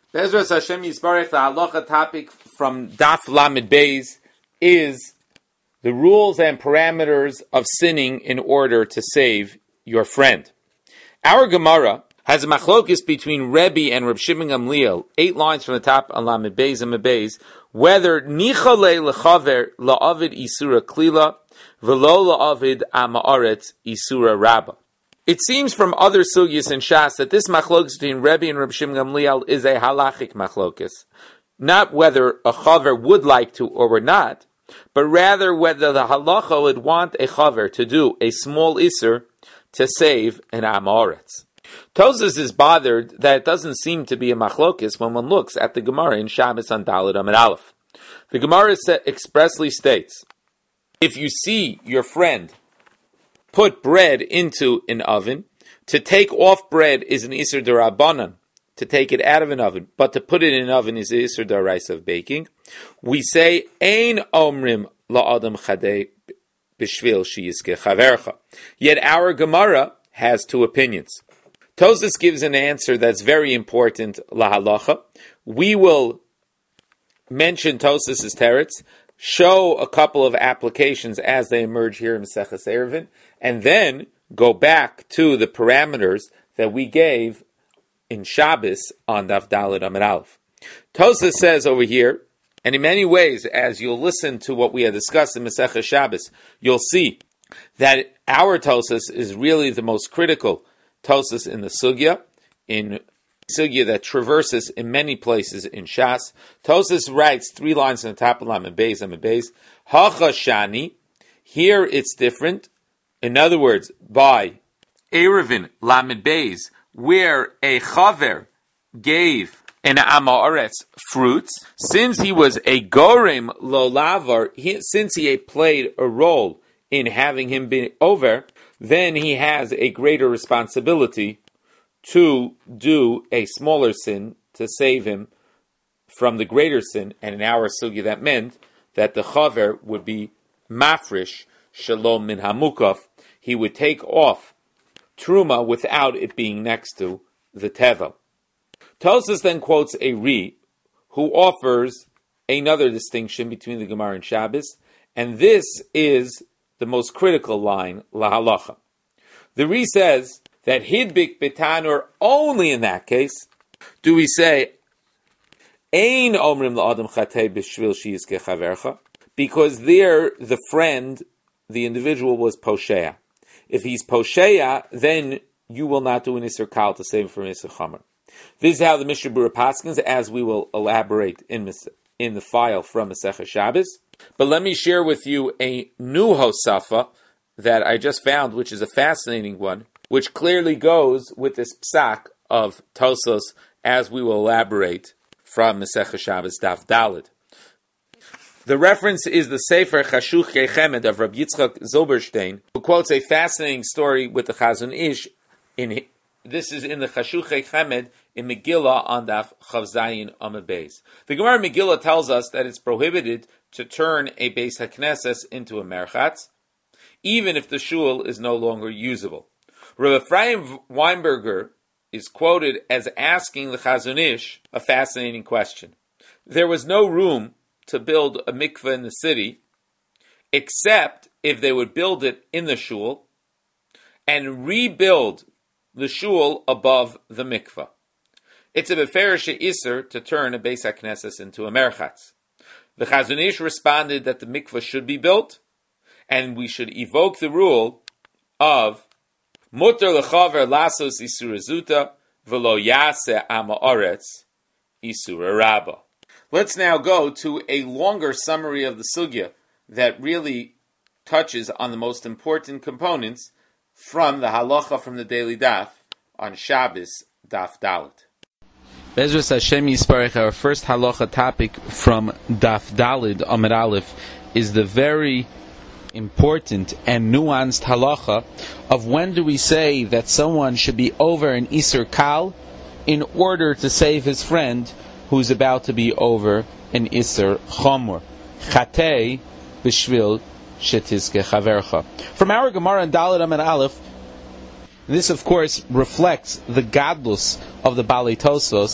Bezras Hashem Yisbarech, the halacha topic from Daf Lamed Beis is the rules and parameters of sinning in order to save your friend. Our Gemara has a machlokis between Rebbe and Reb Shimon Gamliel, 8 lines from the top on Lamed Beis and Mebeis, whether nichale lechaver la'avid isura klila v'lo la'avid ama'aretz isura rabba. It seems from other sugyas and shas that this machlokis between Rebbe and Reb Shimon Gamliel is a halachic machlokis, not whether a chaver would like to or would not, but rather whether the halacha would want a chaver to do a small isur to save an amaretz. Tosas is bothered that it doesn't seem to be a machlokis when one looks at the Gemara in Shabbos on Daled Amud Aleph. The Gemara expressly states, if you see your friend put bread into an oven, to take off bread is an isur d'Rabbanan, to take it out of an oven, but to put it in an oven is an isur d'Oraisa of baking. We say, Ein omrim la'adam chadei b'shvil sheyizke chavercha. Yet our Gemara has 2 opinions. Tosas gives an answer that's very important, lahalacha. We will mention Tosas' teretz, show a couple of applications as they emerge here in Maseches Eruvin, and then go back to the parameters that we gave in Shabbos on Daf Daled Amud Aleph. Tosas says over here, and in many ways, as you'll listen to what we have discussed in Maseches Shabbos, you'll see that our Tosas is really the most critical Tosas in the sugya, in sugya that traverses in many places in Shas. Tosas writes 3 lines on the top of Lamed Beis and Mebeis. Hacha shani. Here it's different. In other words, by Eruvin Lamed Beis, where a chaver gave an amaretz fruits, since he was a gorem lo lavar, since he played a role in having him be over, then he has a greater responsibility to do a smaller sin to save him from the greater sin. And in our sugya, that meant that the chaver would be mafrish shalom min hamukaf. He would take off truma without it being next to the tevel. Tosas then quotes a Ri, who offers another distinction between the Gemara and Shabbos, and this is the most critical line, lahalacha. The Ri says that hidbik betanur, only in that case do we say ein omrim la'adam chatei b'shvil sheyizke chavercha, because there the friend, the individual, was posheya. If he's posheya, then you will not do an isur kal to save him from isur chamer. This is how the Mishnah Berurah paskins, as we will elaborate in the file from Maseches Shabbos. But let me share with you a new hosafa that I just found, which is a fascinating one, which clearly goes with this psak of Tosas, as we will elaborate from Maseches Shabbos Daf Daled. The reference is the Sefer Chashuchei Chemed of Rabbi Yitzchak Zilberstein, who quotes a fascinating story with the Chazon Ish. This is in the Chashuchei Chemed in Megillah on Daf Chav Zayin Amud Beis. The Gemara Megillah tells us that it's prohibited to turn a Beis HaKnesses into a merchatz, even if the shul is no longer usable. Rav Ephraim Weinberger is quoted as asking the Chazon Ish a fascinating question. There was no room to build a mikveh in the city, except if they would build it in the shul and rebuild the shul above the mikveh. It's a beferish isur to turn a Beis HaKnesses into a merchatz. The Chazon Ish responded that the mikveh should be built, and we should evoke the rule of mutar lechaver lasos isura zuta v'lo yaseh amaretz isura rabba. Let's now go to a longer summary of the sugya that really touches on the most important components from the halacha from the daily daf on Shabbos Daf Daled. Bezras Hashem Yisparech, our first halacha topic from Daf Daled Amud Aleph is the very important and nuanced halacha of when do we say that someone should be over an isur kal in order to save his friend who's about to be over an isur chomer. Chatei b'shvil shetizke chavercha. From our Gemara in Daled Amud Aleph, this of course reflects the gadlus of the Balei Tosfos,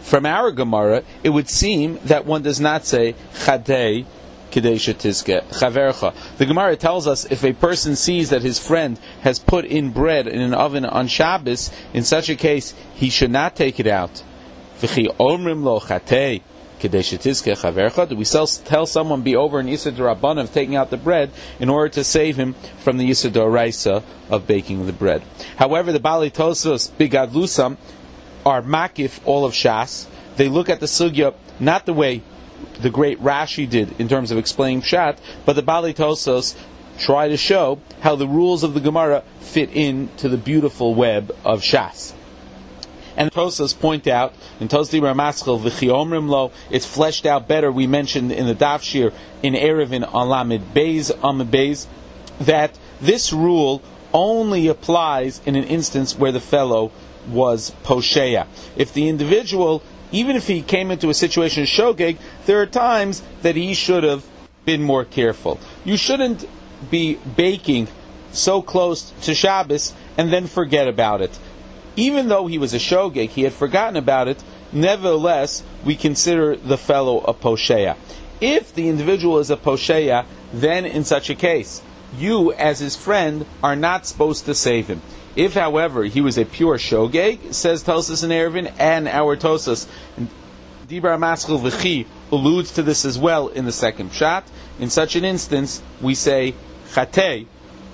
from our Gemara, it would seem that one does not say Chadei Kedesha Tizke Chavercha. The Gemara tells us if a person sees that his friend has put in bread in an oven on Shabbos, in such a case he should not take it out. V'chi omrim lo Chatei Kedesha Tizke Chavercha. Do we tell someone be over an Yisur D'Rabbanan of taking out the bread in order to save him from the Yisur D'Oraisa of baking the bread? However, the Baalei Tosfos Bigadlusam are makif all of Shas. They look at the sugya not the way the great Rashi did in terms of explaining Pshat, but the Baalei Tosfos try to show how the rules of the Gemara fit into the beautiful web of Shas. And the Tosfos point out in Tosdi Ramaschel V'chi Omrim Lo, it's fleshed out better. We mentioned in the Daf Shir in Erevin on Lamed Beis Amud Beis that this rule only applies in an instance where the fellow was posheya. If the individual, even if he came into a situation of shogeg, there are times that he should have been more careful. You shouldn't be baking so close to Shabbos and then forget about it. Even though he was a shogeg, he had forgotten about it, nevertheless, we consider the fellow a posheya. If the individual is a posheya, then in such a case, you as his friend are not supposed to save him. If, however, he was a pure shogeg, says Tosas and Erevin, and our Tosas, Dibra Maschel V'chi alludes to this as well in the second pshat. In such an instance, we say Chatei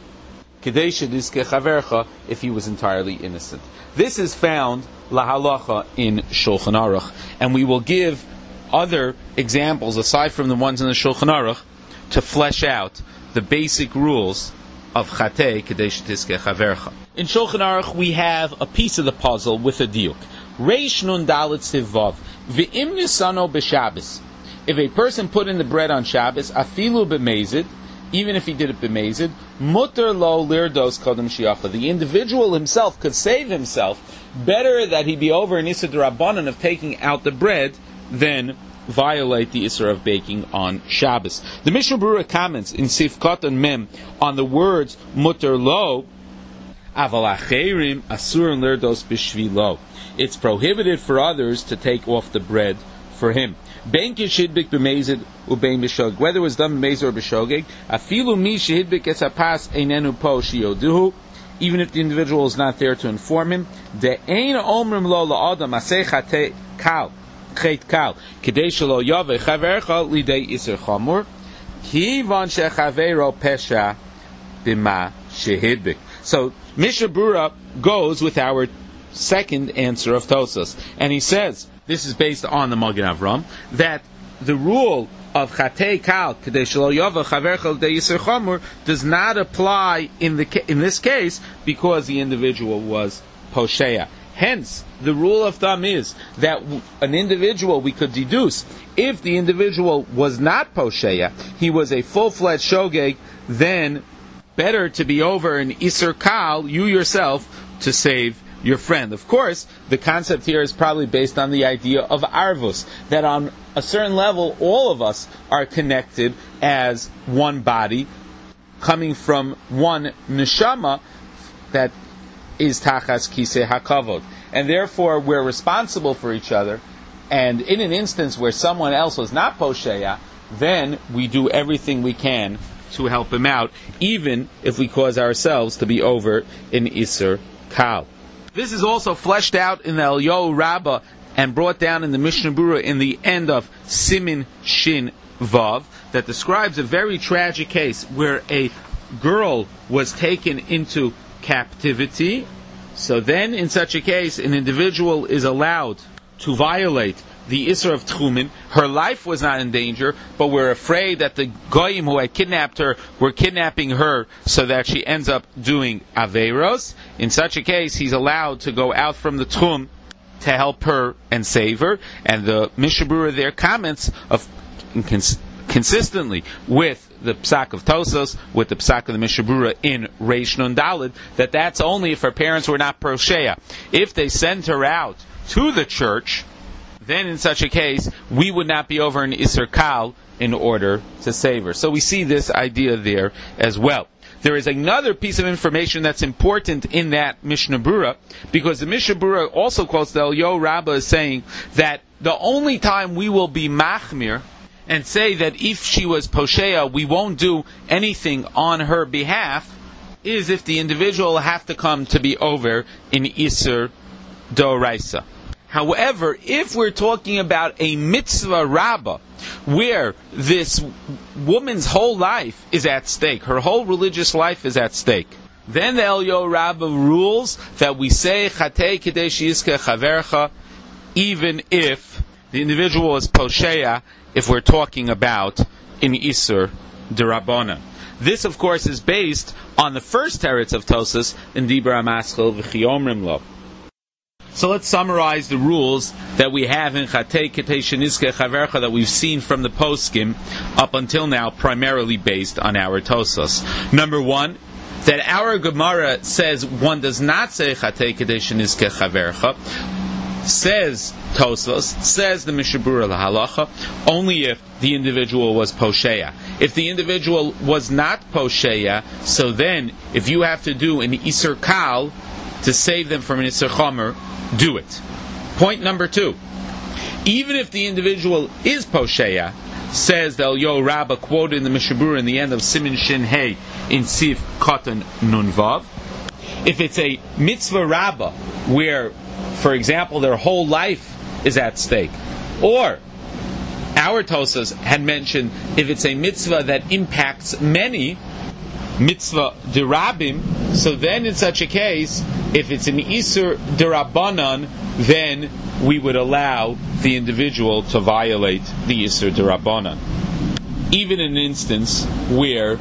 Kedesha Tizke Chavercha if he was entirely innocent. This is found lahalacha in Shulchan Aruch, and we will give other examples aside from the ones in the Shulchan Aruch to flesh out the basic rules of Chatei Kedesha Tizke Chavercha. In Shulchan Aruch we have a piece of the puzzle with a diuk. Reish Nun Dalet Siv Vav V'im Nisano B'Shabbos. If a person put in the bread on Shabbos, afilu b'mezid, even if he did it b'mezid, mutter lo lirdos kodem shiacha. The individual himself could save himself. Better that he be over an Yisur D'Rabbanan of taking out the bread than violate the Isra of baking on Shabbos. The Mishnah Berurah comments in Sifkat and Mem on the words mutter lo, aval acherim asur lirdos b'shvilo. It's prohibited for others to take off the bread for him. Ben kishidbik b'mezid ubein b'shogeg. Whether it was done b'mezid or b'shogeg, afilu mi shehidbik esapas einenu po shioduhu. Even if the individual is not there to inform him, de ein omrim lo la'adam aseh chatei kal chet kal kidei shelo yave chavercha lidei iser chamur kivan shechavero pesha b'ma shehidbik. So Mishnah Berurah goes with our second answer of Tosas, and he says, this is based on the Magen Avram, that the rule of Chatei Kal Kedei Shelo Yava Chavercha L'Dei Yisur Chamur does not apply in this case because the individual was posheya. Hence, the rule of thumb is that an individual we could deduce, if the individual was not posheya, he was a full-fledged shogeg, then better to be over an Isur Kal, you yourself, to save your friend. Of course, the concept here is probably based on the idea of arvus, that on a certain level, all of us are connected as one body, coming from one neshama that is tachas kisei hakavod, and therefore we're responsible for each other. And in an instance where someone else was not posheya, then we do everything we can to help him out, even if we cause ourselves to be over in Isur Kal. This is also fleshed out in the Eliyahu Rabbah and brought down in the Mishnah Berurah in the end of Simin Shin Vav, that describes a very tragic case where a girl was taken into captivity. So then, in such a case, an individual is allowed to violate the Isra of Tchumen. Her life was not in danger, but we're afraid that the Goyim who had kidnapped her were kidnapping her so that she ends up doing Aveiros. In such a case, he's allowed to go out from the Tchum to help her and save her. And the Mishnah Berurah there comments of consistently with the Psak of Tosos, with the Psak of the Mishnah Berurah in Reish Nun Daled, that that's only if her parents were not Prosheya. If they sent her out to the church, then in such a case, we would not be over an Isur Kal in order to save her. So we see this idea there as well. there is another piece of information that's important in that Mishnah Brura, because the Mishnah Brura also quotes the Eliyahu Rabbah as saying that the only time we will be machmir and say that if she was posheya, we won't do anything on her behalf, is if the individual will have to come to be over in Isser Doraisa. However, if we're talking about a mitzvah rabbah, where this woman's whole life is at stake, her whole religious life is at stake, then the Eliyahu Rabbah rules that we say Chatei Kedei Sheyizkeh Chavercha, even if the individual is posheya, if we're talking about in Isur D'Rabbanan. This, of course, is based on the first teretz of Tosas in Dibra Maschil V'Chiyomrim Lo. So let's summarize the rules that we have in Chatei Ketei Shenizkeh Chavercha that we've seen from the poskim up until now, primarily based on our Tosas. Number one, that our Gemara says one does not say Chatei Ketei Shenizkeh Chavercha. Says Tosfos, says the Mishnah Brura Halacha, only if the individual was posheya. If the individual was not posheya, so then if you have to do an Isser Kal to save them from an Isser Chomer, do it. Point number two, even if the individual is posheya, says the Eliyahu Rabbah quoted in the Mishnah Brura in the end of Simin Shin Hey in Sif Katan Nun Vav, if it's a mitzvah rabbah where, for example, their whole life is at stake, or our Tosas had mentioned if it's a mitzvah that impacts many, mitzvah derabim, so then in such a case, if it's an Isur D'Rabbanan, then we would allow the individual to violate the Isur D'Rabbanan. Even in an instance where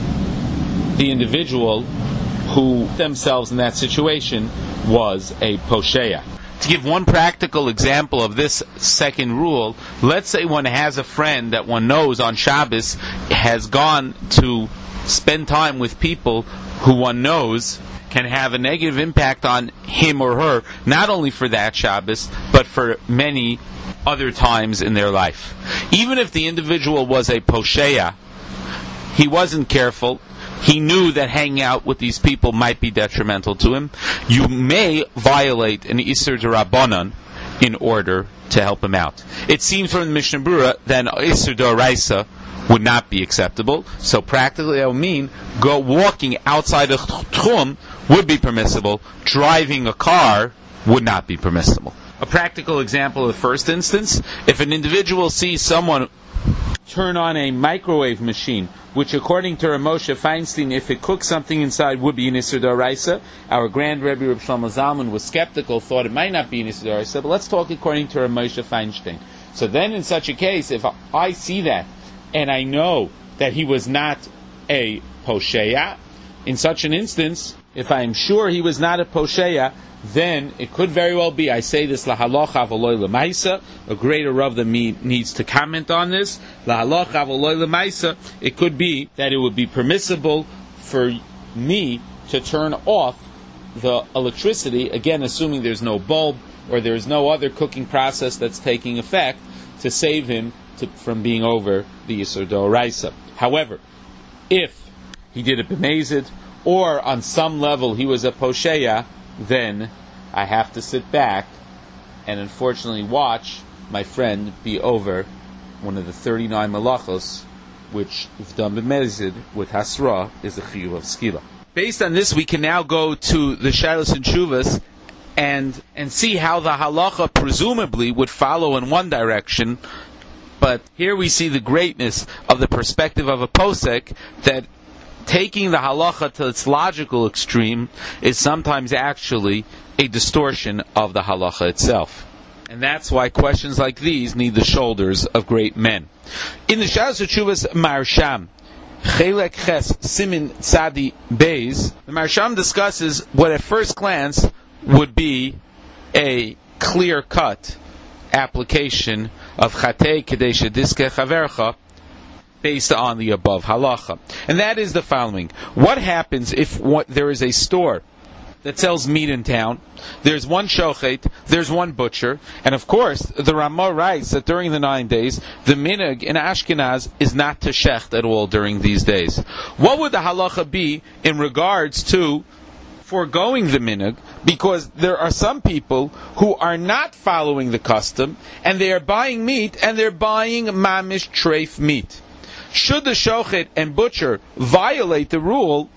the individual who themselves in that situation was a posheya. To give one practical example of this second rule, let's say one has a friend that one knows on Shabbos has gone to spend time with people who one knows can have a negative impact on him or her, not only for that Shabbos, but for many other times in their life. Even if the individual was a posheya, he wasn't careful, he knew that hanging out with these people might be detrimental to him, you may violate an Isser D'Rabbanan in order to help him out. It seems from the Mishnah Brura that an Isser D'Oraisa would not be acceptable, so practically that would mean walking outside of Tchum would be permissible, driving a car would not be permissible. A practical example of the first instance, if an individual sees someone turn on a microwave machine, which according to Rav Moshe Feinstein, if it cooks something inside, would be an Isser D'Oraisa. Our Grand Rebbe Reb Shlomo Zalman was skeptical, thought it might not be an Isser D'Oraisa, but let's talk according to Rav Moshe Feinstein. So then in such a case, if I see that, and I know that he was not a posheya, in such an instance, if I am sure he was not a posheya, then it could very well be, I say this lahalocha v'loy l'maisa, a greater Rav than me needs to comment on this, lahalocha v'loy l'maisa, it could be that it would be permissible for me to turn off the electricity, again assuming there's no bulb or there's no other cooking process that's taking effect, to save him from being over the Yisur D'Oraisa. However, if he did it b'mezid, or on some level he was a posheya, then I have to sit back and unfortunately watch my friend be over one of the 39 malachos, which, if done b'mezid with hasra, is the chiyuv of skila. Based on this, we can now go to the Shalos and Shuvas and see how the halacha presumably would follow in one direction. But here we see the greatness of the perspective of a posek, that taking the halacha to its logical extreme is sometimes actually a distortion of the halacha itself. And that's why questions like these need the shoulders of great men. In the Shalos HaTshuvas Marsham, Chelek Ches Simin Tzadi Beis, the Marsham discusses what at first glance would be a clear-cut application of Chatei Kedei Sheyizkeh Chavercha based on the above halacha. And that is the following. What happens if there is a store that sells meat in town. There's one shochet, there's one butcher, and of course, the Ramah writes that during the 9 days, the minhag in Ashkenaz is not to shecht at all during these days. What would the halacha be in regards to foregoing the minhag? Because there are some people who are not following the custom, and they are buying meat, and they're buying mamish treif meat. Should the shochet and butcher violate the rule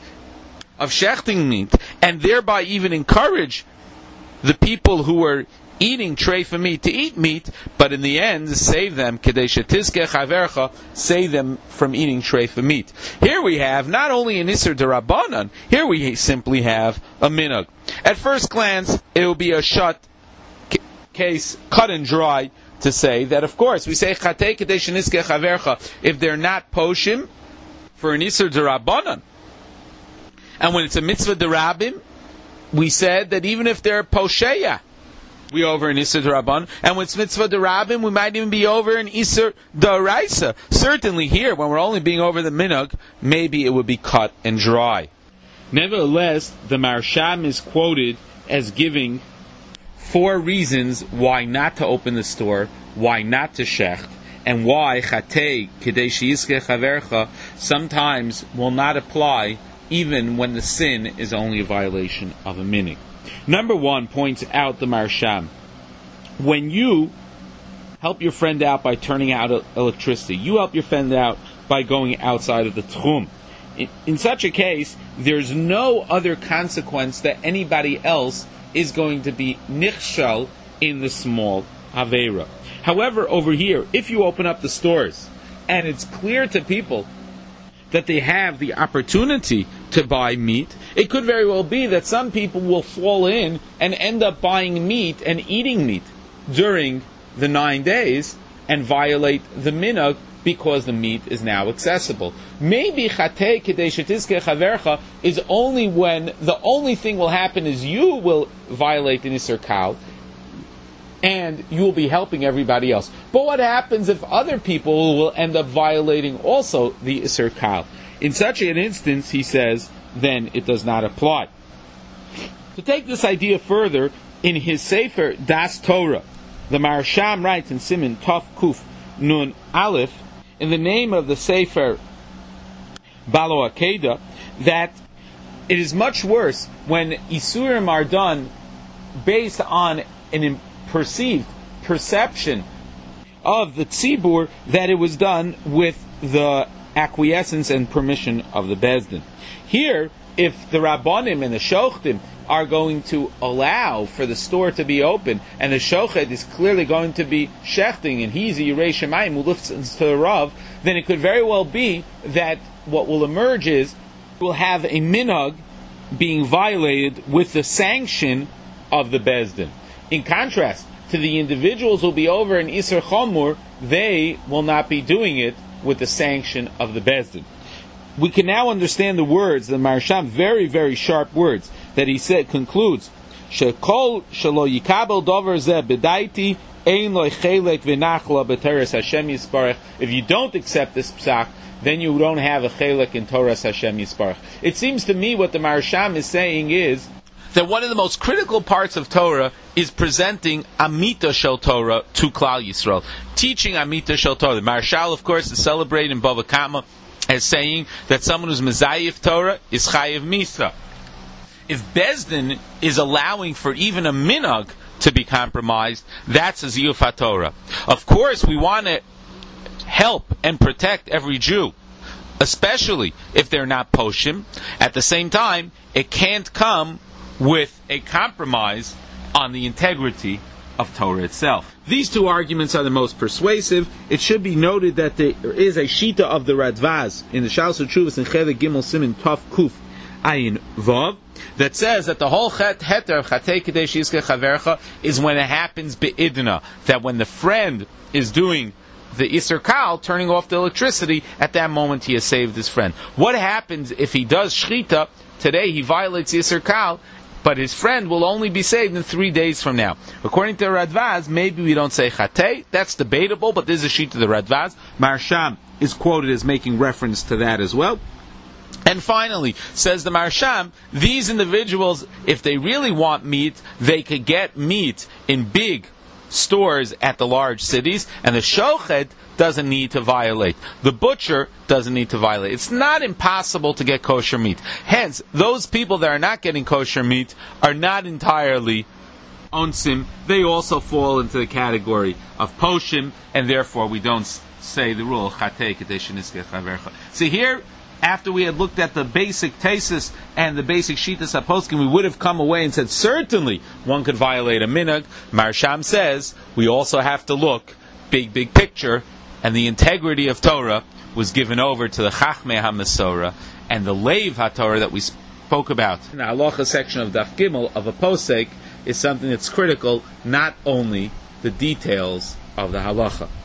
of shechting meat, and thereby even encourage the people who are eating treifa meat to eat meat, but in the end save them, kedei shetizkeh chavercha, save them from eating treifa meat? Here we have not only an iser derabanan, here we simply have a minhag. At first glance, it will be a shut case, cut and dry, to say that, of course, we say chatei kedei shenizkeh chavercha if they're not poshim for an iser derabanan. And when it's a mitzvah derabim, we said that even if they're posheya, we over an Isser Daraban. And when it's mitzvah derabim, we might even be over an Isser Daraisa. Certainly here, when we're only being over the minhag, maybe it would be cut and dry. Nevertheless, the Marsham is quoted as giving 4 reasons why not to open the store, why not to shecht, and why chatei kedei sheyizkeh chavercha sometimes will not apply even when the sin is only a violation of a minhag. Number 1 points out the Marsham. When you help your friend out by turning out electricity, you help your friend out by going outside of the tchum. In such a case, there's no other consequence that anybody else is going to be nichshal in the small aveira. However, over here, if you open up the stores and it's clear to people that they have the opportunity to buy meat, it could very well be that some people will fall in and end up buying meat and eating meat during the 9 days and violate the minhag because the meat is now accessible. Maybe chatei kedei shetizkeh chavercha is only when the only thing will happen is you will violate the Isser Kal, and you will be helping everybody else. But what happens if other people will end up violating also the Isser Kal? In such an instance, he says, then it does not apply. To take this idea further, in his Sefer Das Torah, the Marsham writes in Siman Tov Kuf Nun Aleph, in the name of the Sefer Balo Akeda, that it is much worse when Isurim are done based on an perceived perception of the tzibur, that it was done with the acquiescence and permission of the Bezdin. Here, if the Rabbanim and the Shochtim are going to allow for the store to be open, and the Shochet is clearly going to be shechting, and he's a Yirei Shemayim who listens to the Rav, then it could very well be that what will emerge is we'll have a minhag being violated with the sanction of the Bezdin. In contrast to the individuals who will be over in Isser Chomur, they will not be doing it with the sanction of the Bezdin. We can now understand the words, the Marsham, very, very sharp words, that he said, concludes, Shekol shelo yikabel dover zeh bedaiti ein lo chelek v'nachla b'teres Hashem Yisparach. If you don't accept this psak, then you don't have a chelek in Torah Hashem Yisparach. It seems to me what the Marsham is saying is that one of the most critical parts of Torah is presenting Amita Shel Torah to Klal Yisrael. Teaching Amita Shel Torah. The Marshal, of course, is celebrated in Bava Kama as saying that someone who's Mezayif Torah is Chayiv Misa. If Bezdin is allowing for even a minhag to be compromised, that's a Ziyuf HaTorah. Of course, we want to help and protect every Jew, especially if they're not Poshim. At the same time, it can't come with a compromise on the integrity of Torah itself. These 2 arguments are the most persuasive. It should be noted that there is a shita of the Radvaz in the Shalos HaTshuvos in Chelek Gimel Siman Tov Kuf Ayin Vav that says that the whole heter of Chatei Kedei Sheyizkeh Chavercha is when it happens be'idna, that when the friend is doing the Isser Kal, turning off the electricity, at that moment he has saved his friend. What happens if he does Shchita, today he violates Isser Kal, but his friend will only be saved in 3 days from now? According to Radvaz, maybe we don't say Chatei, that's debatable, but this is a sheet of the Radvaz. Marsham is quoted as making reference to that as well. And finally, says the Marsham, these individuals, if they really want meat, they could get meat in big stores at the large cities, and the shochet doesn't need to violate. The butcher doesn't need to violate. It's not impossible to get kosher meat. Hence, those people that are not getting kosher meat are not entirely onsim. They also fall into the category of poshim, and therefore we don't say the rule. See here, after we had looked at the basic tesis and the basic shitas haposkim, we would have come away and said certainly one could violate a minhag. Marsham says we also have to look big picture, and the integrity of Torah was given over to the Chachmei HaMesorah and the Leiv HaTorah that we spoke about in the halacha section of Daf Gimel of a posek is something that's critical, not only the details of the halacha.